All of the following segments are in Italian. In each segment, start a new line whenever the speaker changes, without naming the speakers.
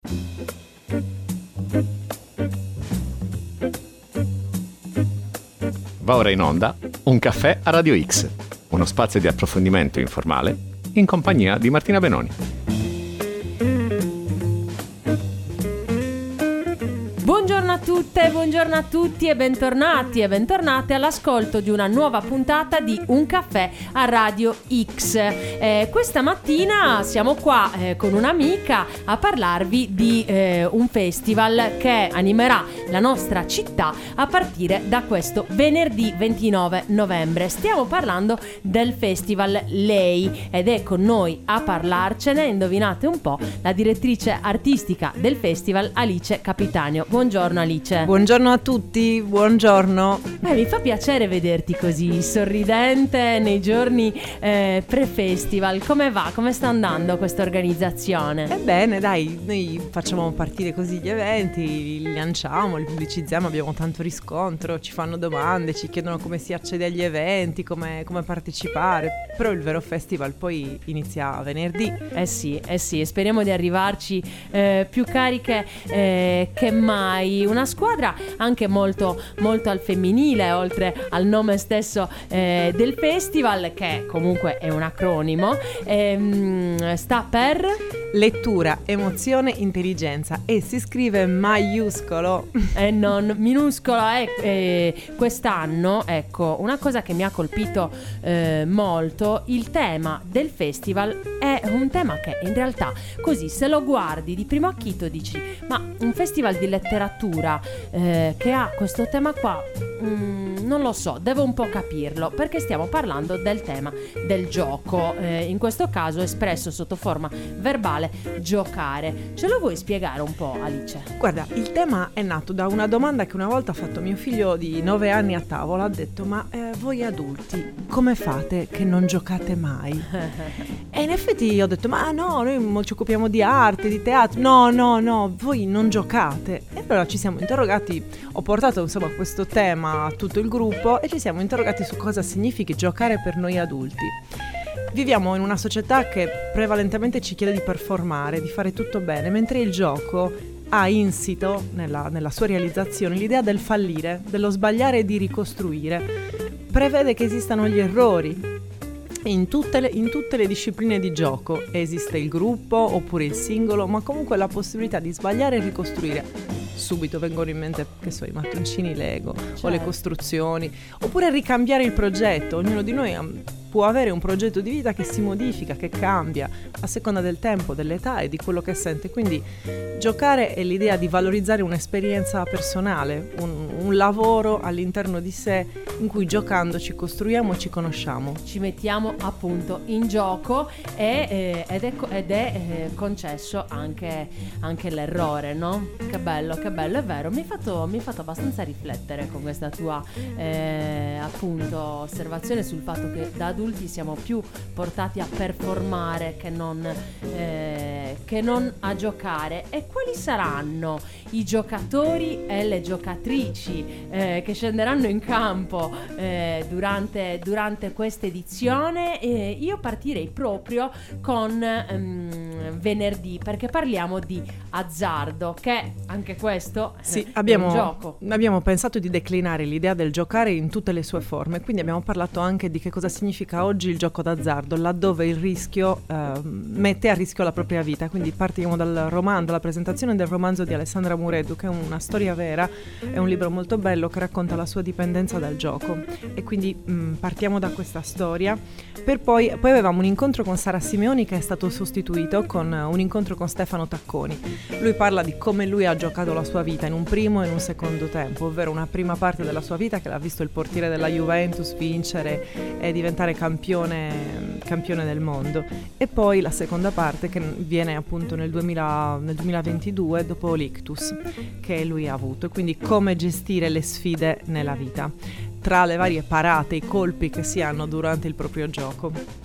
Va ora in onda Un caffè a Radio X, uno spazio di approfondimento informale in compagnia di Martina Benoni.
Buongiorno a tutte, buongiorno a tutti e bentornati e bentornate all'ascolto di una nuova puntata di Un caffè a Radio X. Questa mattina siamo qua con un'amica a parlarvi di un festival che animerà la nostra città a partire da questo venerdì 29 novembre. Stiamo parlando del festival Lei ed è con noi a parlarcene, indovinate un po', la direttrice artistica del festival Alice Capitanio. Buongiorno Alice.
Buongiorno a tutti, buongiorno.
Mi fa piacere vederti così sorridente nei giorni pre-festival. Come va? Come sta andando questa organizzazione?
Bene, dai, noi facciamo partire così gli eventi, li lanciamo, li pubblicizziamo, abbiamo tanto riscontro, ci fanno domande, ci chiedono come si accede agli eventi, come partecipare, però il vero festival poi inizia venerdì.
Eh sì, e speriamo di arrivarci più cariche che mai. Una squadra anche molto, molto al femminile, oltre al nome stesso del festival, che comunque è un acronimo, sta per
lettura, emozione, intelligenza, e si scrive maiuscolo
e non minuscolo. Quest'anno, ecco, una cosa che mi ha colpito molto, il tema del festival è un tema che in realtà così, se lo guardi di primo acchito, dici ma un festival di letteratura che ha questo tema qua, non lo so, devo un po' capirlo, perché stiamo parlando del tema del gioco, in questo caso espresso sotto forma verbale, giocare. Ce lo vuoi spiegare un po', Alice?
Guarda, il tema è nato da una domanda che una volta ha fatto mio figlio di 9 anni a tavola. Ha detto ma voi adulti come fate che non giocate mai? E in effetti io ho detto ma no, noi ci occupiamo di arte, di teatro. No, voi non giocate. E allora ci siamo interrogati, ho portato insomma questo tema a tutto il gruppo e ci siamo interrogati su cosa significhi giocare per noi adulti. Viviamo in una società che prevalentemente ci chiede di performare, di fare tutto bene, mentre il gioco ha insito nella sua realizzazione l'idea del fallire, dello sbagliare e di ricostruire. Prevede che esistano gli errori. In tutte le discipline di gioco esiste il gruppo oppure il singolo, ma comunque la possibilità di sbagliare e ricostruire. Subito vengono in mente, che so, i mattoncini Lego, certo, o le costruzioni, oppure ricambiare il progetto. Ognuno di noi può avere un progetto di vita che si modifica, che cambia a seconda del tempo, dell'età e di quello che sente. Quindi giocare è l'idea di valorizzare un'esperienza personale, un lavoro all'interno di sé in cui giocando ci costruiamo e ci conosciamo.
Ci mettiamo appunto in gioco ed è concesso anche l'errore, no? Che bello, è vero. Mi hai fatto abbastanza riflettere con questa tua appunto osservazione sul fatto che da adulti siamo più portati a performare che non a giocare. E quali saranno i giocatori e le giocatrici che scenderanno in campo durante questa edizione? Io partirei proprio con venerdì, perché parliamo di azzardo, che anche questo
sì,
è un gioco.
Abbiamo pensato di declinare l'idea del giocare in tutte le sue forme, quindi abbiamo parlato anche di che cosa significa oggi il gioco d'azzardo, laddove il rischio mette a rischio la propria vita. Quindi partiamo dalla presentazione del romanzo di Alessandra Muredu, che è una storia vera, è un libro molto bello che racconta la sua dipendenza dal gioco, e quindi partiamo da questa storia. Poi avevamo un incontro con Sara Simeoni, che è stato sostituito con un incontro con Stefano Tacconi. Lui parla di come lui ha giocato la sua vita in un primo e in un secondo tempo, ovvero una prima parte della sua vita che l'ha visto il portiere della Juventus vincere e diventare campione del mondo, e poi la seconda parte che viene appunto nel 2022 dopo l'ictus che lui ha avuto, e quindi come gestire le sfide nella vita tra le varie parate, i colpi che si hanno durante il proprio gioco.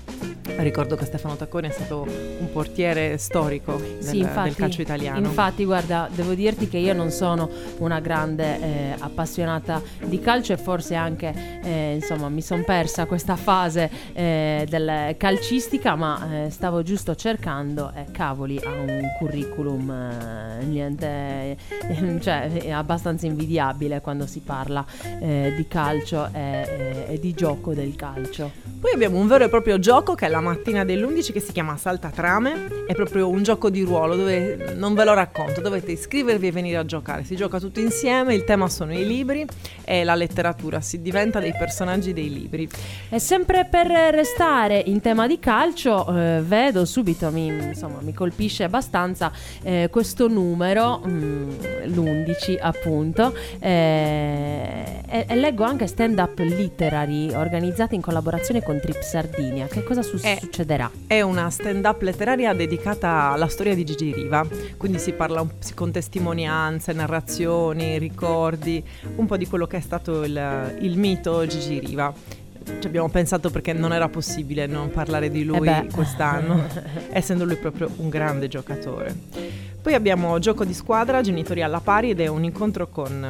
Ricordo che Stefano Tacconi è stato un portiere storico del calcio italiano.
Infatti, guarda, devo dirti che io non sono una grande appassionata di calcio e forse anche, insomma, mi sono persa questa fase del calcistica, ma stavo giusto cercando e cavoli, ha un curriculum niente, cioè è abbastanza invidiabile quando si parla di calcio e di gioco del calcio.
Poi abbiamo un vero e proprio gioco che è la mattina dell'11 che si chiama Saltatrame, è proprio un gioco di ruolo dove non ve lo racconto, dovete iscrivervi e venire a giocare, si gioca tutti insieme, il tema sono i libri e la letteratura, si diventa dei personaggi dei libri.
E sempre per restare in tema di calcio, vedo subito, mi colpisce abbastanza questo numero, l'11 appunto, e leggo anche stand-up literary organizzati in collaborazione con Trip Sardinia. Che cosa succederà?
È una stand-up letteraria dedicata alla storia di Gigi Riva, quindi si parla con testimonianze, narrazioni, ricordi, un po' di quello che è stato il mito Gigi Riva. Ci abbiamo pensato perché non era possibile non parlare di lui quest'anno, essendo lui proprio un grande giocatore. Poi abbiamo gioco di squadra, genitori alla pari, ed è un incontro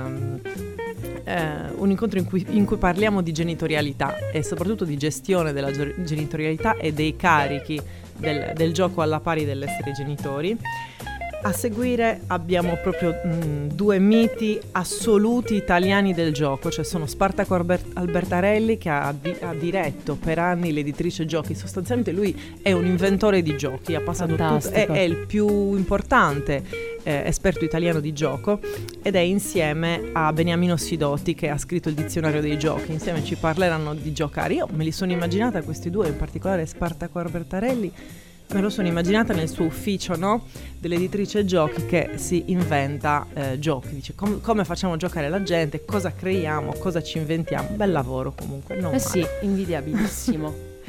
in cui parliamo di genitorialità e soprattutto di gestione della genitorialità e dei carichi del gioco alla pari dell'essere genitori. A seguire abbiamo proprio due miti assoluti italiani del gioco, cioè sono Spartaco Albertarelli, che ha diretto per anni l'editrice Giochi. Sostanzialmente lui è un inventore di giochi, ha passato tutto, è il più importante esperto italiano di gioco, ed è insieme a Beniamino Sidotti, che ha scritto il dizionario dei giochi. Insieme ci parleranno di giocare. Io me li sono immaginata questi due, in particolare Spartaco Albertarelli. Me lo sono immaginata nel suo ufficio, no? Dell'editrice Giochi, che si inventa giochi, dice come facciamo giocare la gente, cosa creiamo, cosa ci inventiamo. Bel lavoro comunque, non male.
Sì, invidiabilissimo.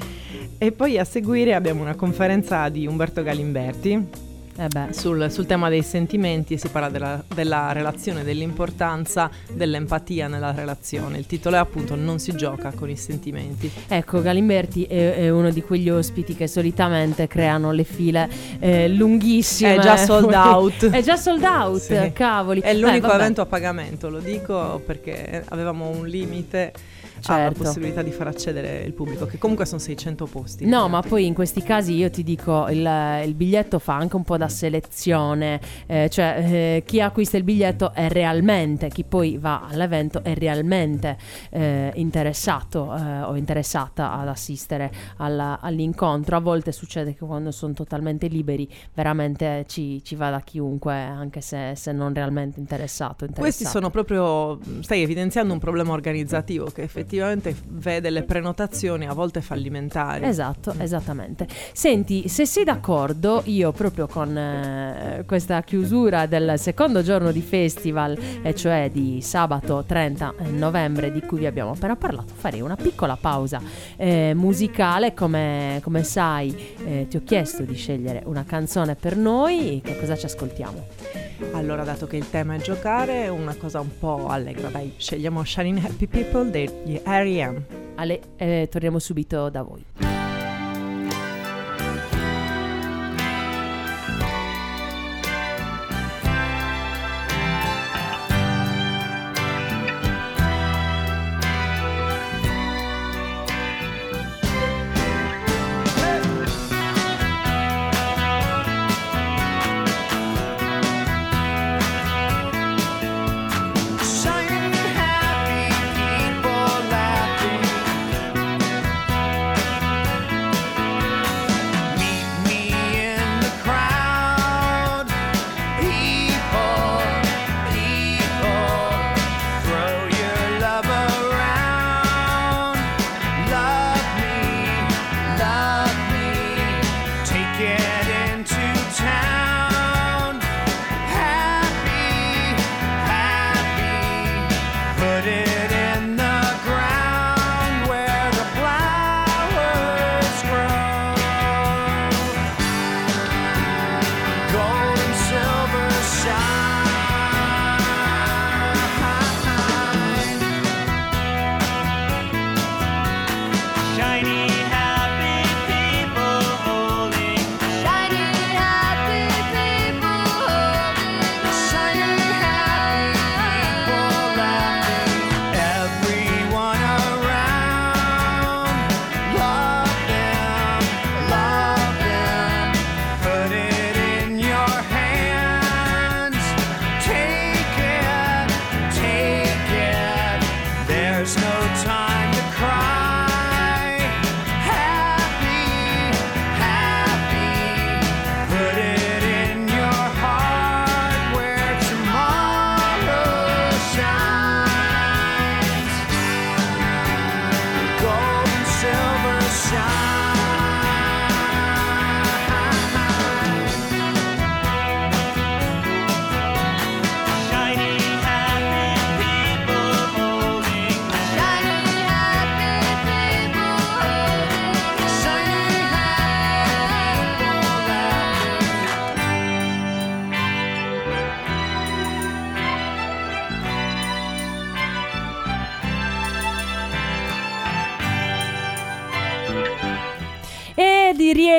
E poi a seguire abbiamo una conferenza di Umberto Galimberti sul tema dei sentimenti, e si parla della relazione, dell'importanza dell'empatia nella relazione. Il titolo è appunto Non si gioca con i sentimenti.
Ecco, Galimberti è uno di quegli ospiti che solitamente creano le file lunghissime.
È già sold out.
È già sold out,
sì.
Cavoli.
È l'unico evento a pagamento, lo dico perché avevamo un limite. La possibilità di far accedere il pubblico, che comunque sono 600 posti.
No, ma poi in questi casi io ti dico, il biglietto fa anche un po' da selezione, chi acquista il biglietto è realmente, chi poi va all'evento è realmente interessato o interessata ad assistere all'incontro. A volte succede che quando sono totalmente liberi veramente ci va da chiunque, anche se non realmente interessato.
Questi sono proprio, stai evidenziando un problema organizzativo che effettivamente vede le prenotazioni a volte fallimentari.
Esatto, esattamente. Senti, se sei d'accordo, io proprio con questa chiusura del secondo giorno di festival, e cioè di sabato 30 novembre di cui vi abbiamo appena parlato, farei una piccola pausa musicale. Come sai, ti ho chiesto di scegliere una canzone per noi. Che cosa ci ascoltiamo?
Allora, dato che il tema è giocare, una cosa un po' allegra, dai, scegliamo Shining Happy People degli R.E.M.
Torniamo subito da voi.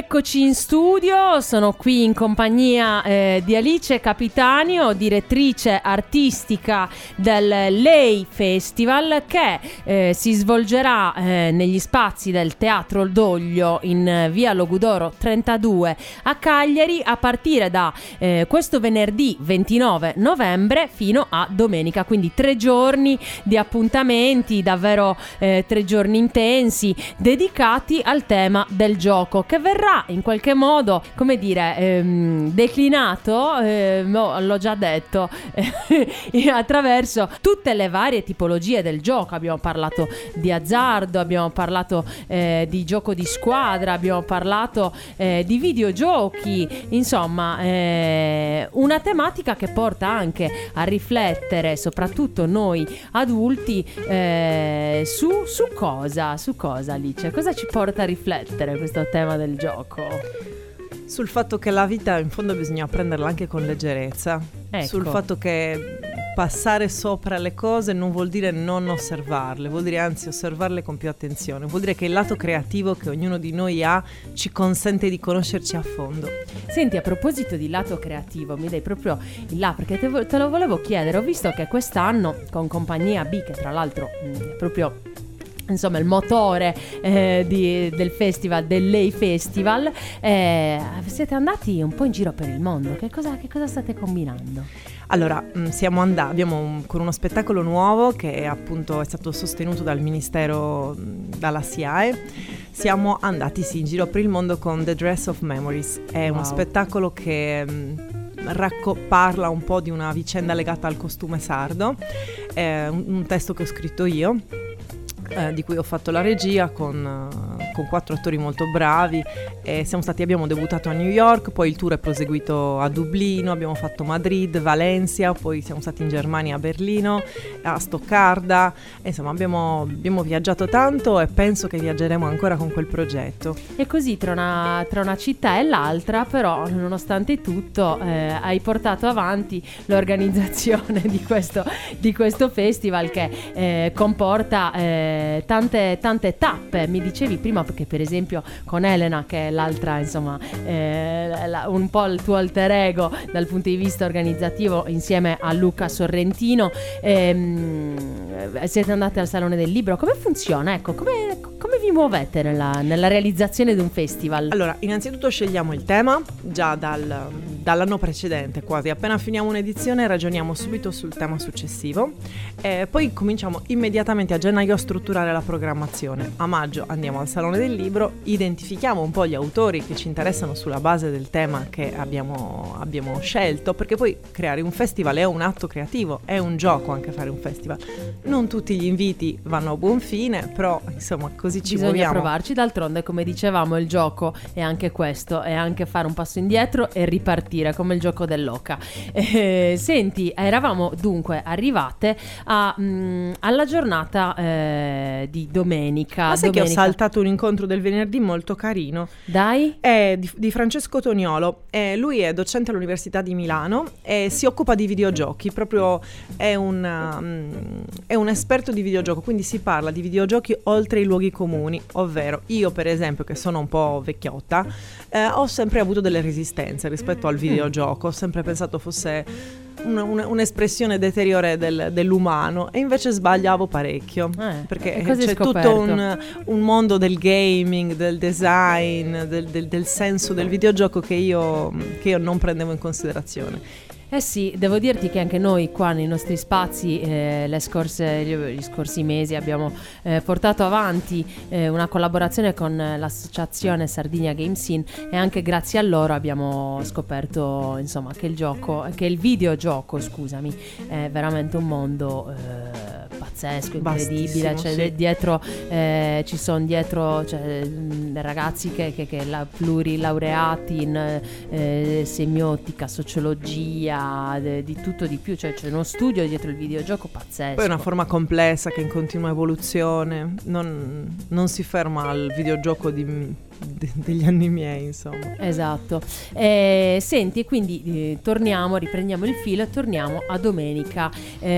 Eccoci in studio, sono qui in compagnia di Alice Capitanio, direttrice artistica del Lei Festival, che si svolgerà negli spazi del Teatro Il Doglio in via Logudoro 32 a Cagliari a partire da questo venerdì 29 novembre fino a domenica, quindi 3 giorni di appuntamenti, davvero 3 giorni intensi dedicati al tema del gioco, che verrà in qualche modo, come dire, declinato, l'ho già detto, attraverso tutte le varie tipologie del gioco. Abbiamo parlato di azzardo, abbiamo parlato di gioco di squadra, abbiamo parlato di videogiochi, insomma una tematica che porta anche a riflettere, soprattutto noi adulti, su cosa, Alice? Cosa ci porta a riflettere questo tema del gioco?
Sul fatto che la vita in fondo bisogna prenderla anche con leggerezza.
Ecco.
Sul fatto che passare sopra le cose non vuol dire non osservarle, vuol dire anzi osservarle con più attenzione, vuol dire che il lato creativo che ognuno di noi ha ci consente di conoscerci a fondo.
Senti, a proposito di lato creativo, mi dai proprio il là, perché te lo volevo chiedere. Ho visto che quest'anno con Compagnia B, che tra l'altro è proprio, insomma, il motore del festival, del Lei Festival, siete andati un po' in giro per il mondo. Che cosa state combinando?
Allora, abbiamo con uno spettacolo nuovo che appunto è stato sostenuto dal Ministero, dalla SIAE. Siamo andati in giro per il mondo con The Dress of Memories. È uno spettacolo che parla un po' di una vicenda legata al costume sardo. È un testo che ho scritto io, di cui ho fatto la regia con 4 attori molto bravi. Abbiamo debuttato a New York, poi il tour è proseguito a Dublino, abbiamo fatto Madrid, Valencia, poi siamo stati in Germania, a Berlino, a Stoccarda. Insomma, abbiamo viaggiato tanto e penso che viaggeremo ancora con quel progetto.
E così tra una città e l'altra, però, nonostante tutto, hai portato avanti l'organizzazione di questo festival che comporta tante tappe. Mi dicevi prima che per esempio con Elena, che è l'altra, insomma, un po' il tuo alter ego dal punto di vista organizzativo, insieme a Luca Sorrentino, siete andati al Salone del Libro. Come funziona? Ecco, come vi muovete nella realizzazione di un festival?
Allora, innanzitutto scegliamo il tema già dall'anno precedente, quasi appena finiamo un'edizione ragioniamo subito sul tema successivo, poi cominciamo immediatamente a gennaio a strutturare la programmazione. A maggio andiamo al Salone del Libro, identifichiamo un po' gli autori che ci interessano sulla base del tema che abbiamo scelto, perché poi creare un festival è un atto creativo, è un gioco anche fare un festival. Non tutti gli inviti vanno a buon fine, però insomma così ci
bisogna
muoviamo.
Provarci, d'altronde, come dicevamo, il gioco è anche questo, è anche fare un passo indietro e ripartire, come il gioco dell'oca. Senti, eravamo dunque arrivate alla giornata di domenica.
Ma sai che ho saltato un incontro del venerdì molto carino?
Dai?
È di Francesco Toniolo. Lui è docente all'Università di Milano e si occupa di videogiochi, proprio è un esperto di videogioco, quindi si parla di videogiochi oltre i luoghi comuni, ovvero io per esempio, che sono un po' vecchiotta, ho sempre avuto delle resistenze rispetto al videogioco, ho sempre pensato fosse un'espressione deteriore dell'umano, e invece sbagliavo parecchio, perché c'è tutto un mondo del gaming, del design, del senso del videogioco che io non prendevo in considerazione.
Eh sì, devo dirti che anche noi qua nei nostri spazi gli scorsi mesi abbiamo portato avanti una collaborazione con l'associazione Sardinia Game Scene, e anche grazie a loro abbiamo scoperto, insomma, che il videogioco, scusami, è veramente un mondo pazzesco, incredibile. Cioè, dietro ci sono ragazzi che plurilaureati in semiotica, sociologia, di tutto di più, cioè c'è uno studio dietro il videogioco pazzesco.
Poi è una forma complessa che è in continua evoluzione, non si ferma al videogioco degli anni miei, insomma.
Esatto. Senti, quindi riprendiamo il filo e torniamo a domenica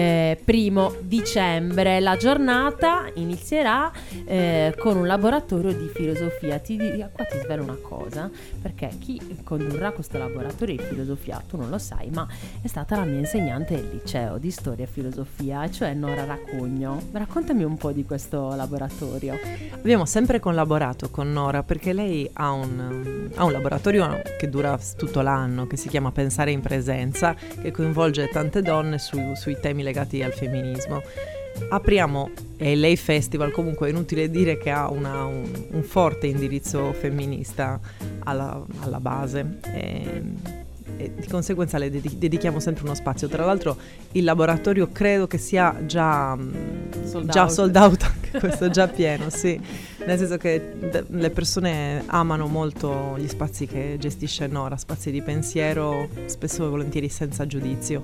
1 dicembre. La giornata inizierà con un laboratorio di filosofia. filosofia, qua ti svelo una cosa, perché chi condurrà questo laboratorio di filosofia, tu non lo sai, ma è stata la mia insegnante del liceo di storia e filosofia, cioè Nora Racugno. Raccontami un po' di questo laboratorio.
Abbiamo sempre collaborato con Nora perché lei ha un laboratorio che dura tutto l'anno, che si chiama Pensare in Presenza, che coinvolge tante donne sui temi legati al femminismo. Apriamo LA Festival, comunque è inutile dire che ha un forte indirizzo femminista alla base e di conseguenza le dedichiamo sempre uno spazio. Tra l'altro il laboratorio credo che sia già sold out, anche questo già pieno, sì, nel senso che le persone amano molto gli spazi che gestisce Nora, spazi di pensiero, spesso e volentieri senza giudizio,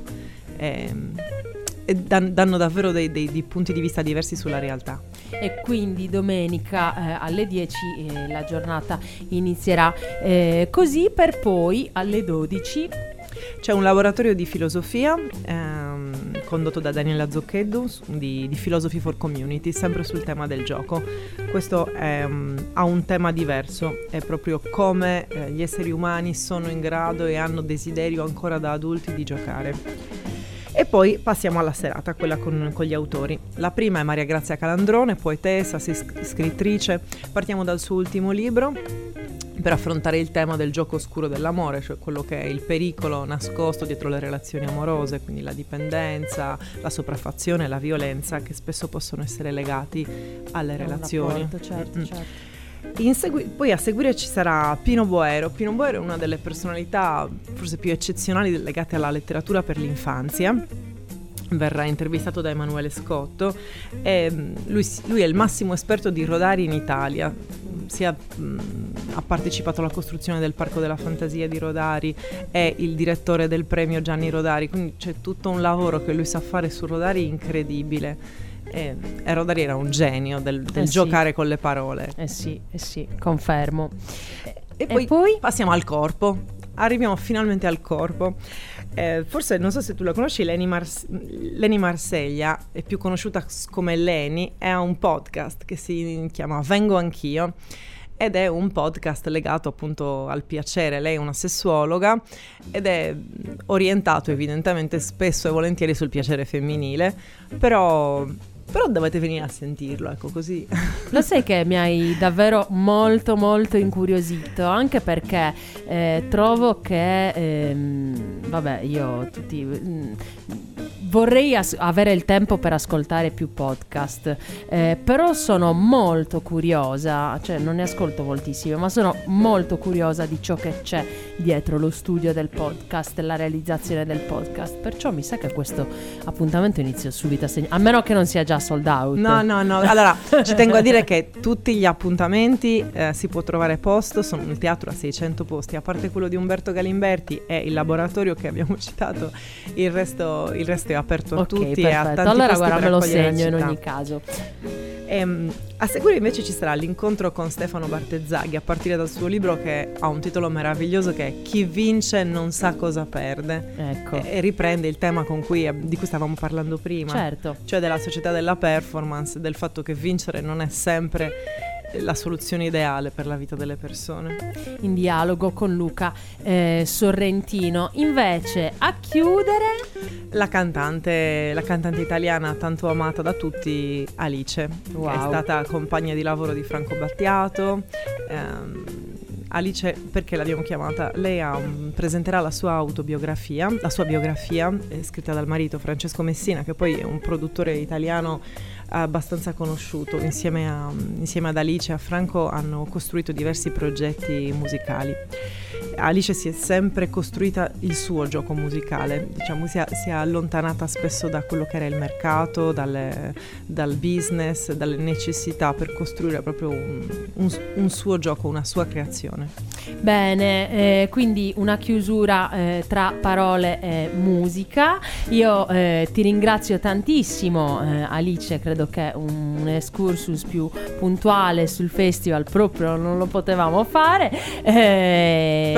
e danno davvero dei punti di vista diversi sulla realtà.
E quindi domenica alle 10 la giornata inizierà così, per poi alle 12
c'è un laboratorio di filosofia condotto da Daniela Zoccheddu di Philosophy for Community, sempre sul tema del gioco. Questo ha un tema diverso, è proprio come gli esseri umani sono in grado e hanno desiderio ancora da adulti di giocare. E poi passiamo alla serata, quella con gli autori. La prima è Maria Grazia Calandrone, poetessa, scrittrice. Partiamo dal suo ultimo libro per affrontare il tema del gioco oscuro dell'amore, cioè quello che è il pericolo nascosto dietro le relazioni amorose, quindi la dipendenza, la sopraffazione, la violenza, che spesso possono essere legati alle relazioni.
Rapporto, certo.
Poi a seguire ci sarà Pino Boero. Pino Boero è una delle personalità forse più eccezionali legate alla letteratura per l'infanzia. Verrà intervistato da Emanuele Scotto e lui è il massimo esperto di Rodari in Italia. Ha partecipato alla costruzione del Parco della Fantasia di Rodari, è il direttore del premio Gianni Rodari, quindi c'è tutto un lavoro che lui sa fare su Rodari incredibile. E Rodari era un genio del giocare con le parole.
Sì, confermo.
E poi passiamo al corpo. Arriviamo finalmente al corpo. Forse non so se tu la conosci, Leni Marseglia, è più conosciuta come Leni, ha un podcast che si chiama Vengo Anch'io ed è un podcast legato appunto al piacere. Lei è una sessuologa ed è orientato evidentemente spesso e volentieri sul piacere femminile, però dovete venire a sentirlo, ecco, così.
Lo sai che mi hai davvero molto molto incuriosito, anche perché trovo che io vorrei avere il tempo per ascoltare più podcast, però sono molto curiosa, cioè non ne ascolto moltissimo, ma sono molto curiosa di ciò che c'è dietro lo studio del podcast, la realizzazione del podcast, perciò mi sa che questo appuntamento inizio subito a meno che non sia già sold out.
No, allora ci tengo a dire che tutti gli appuntamenti si può trovare posto, sono il teatro a 600 posti, a parte quello di Umberto Galimberti e il laboratorio che abbiamo citato, il resto è aperto a tutti.
Perfetto.
E a tanti
allora
posti
guarda,
per
me lo
accogliere la
segno in
città.
ogni caso.
A seguire invece ci sarà l'incontro con Stefano Bartezzaghi a partire dal suo libro che ha un titolo meraviglioso che è Chi vince non sa cosa perde.
Ecco.
E riprende il tema di cui stavamo parlando prima,
Certo.
cioè della società della performance, del fatto che vincere non è sempre la soluzione ideale per la vita delle persone.
In dialogo con Luca Sorrentino. Invece a chiudere
la cantante italiana tanto amata da tutti, Alice,
Wow.
che è stata compagna di lavoro di Franco Battiato. Alice, perché l'abbiamo chiamata? Lei presenterà la sua autobiografia, la sua biografia, scritta dal marito Francesco Messina, che poi è un produttore italiano abbastanza conosciuto. Insieme ad Alice e a Franco hanno costruito diversi progetti musicali. Alice si è sempre costruita il suo gioco musicale, diciamo, si è allontanata spesso da quello che era il mercato, dal business, dalle necessità, per costruire proprio un suo gioco, una sua creazione.
Bene, quindi una chiusura tra parole e musica. Io ti ringrazio tantissimo, Alice, credo che un excursus più puntuale sul festival proprio non lo potevamo fare,
però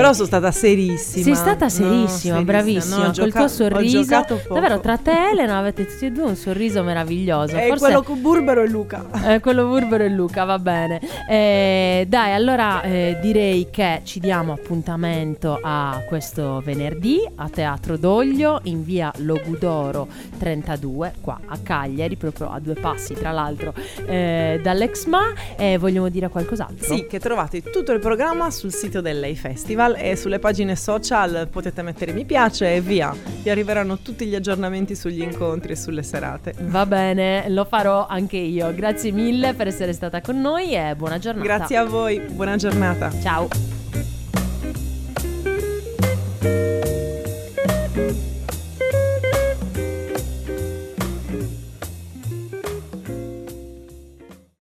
Però sono stata serissima.
Sei stata serissima, bravissima, col tuo sorriso. Davvero, tra te e Elena avete tutti e due un sorriso meraviglioso.
Forse quello con Burbero e Luca.
Quello Burbero e Luca, va bene. Dai, allora direi che ci diamo appuntamento a questo venerdì a Teatro Doglio in via Logudoro 32, qua a Cagliari, proprio a 2 passi tra l'altro dall'Exma. Vogliamo dire qualcos'altro?
Sì, che trovate tutto il programma sul sito dell'Ei Festival e sulle pagine social potete mettere mi piace e via. Vi arriveranno tutti gli aggiornamenti sugli incontri e sulle serate.
Va bene, lo farò anche io. Grazie mille per essere stata con noi e buona giornata.
Grazie a voi, buona giornata.
Ciao.